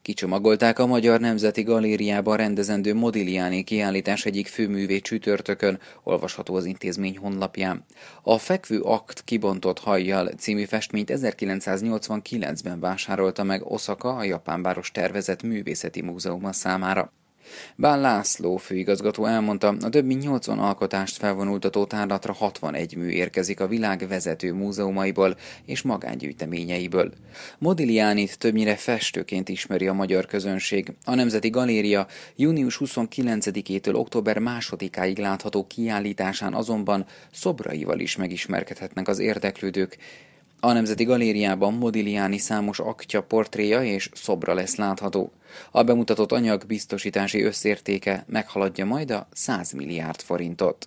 Kicsomagolták a Magyar Nemzeti Galériában rendezendő Modigliani kiállítás egyik főművét csütörtökön, olvasható az intézmény honlapján. A Fekvő akt kibontott hajjal című festményt 1989-ben vásárolta meg Oszaka, a japán város tervezett művészeti múzeuma számára. Bán László főigazgató elmondta, a több mint 80 alkotást felvonultató tárlatra 61 mű érkezik a világ vezető múzeumaiból és magángyűjteményeiből. Modiglianit többnyire festőként ismeri a magyar közönség. A Nemzeti Galéria június 29-től október 2-áig látható kiállításán azonban szobraival is megismerkedhetnek az érdeklődők. A Nemzeti Galériában Modigliani számos aktja, portréja és szobra lesz látható. A bemutatott anyag biztosítási összértéke meghaladja majd a 100 milliárd forintot.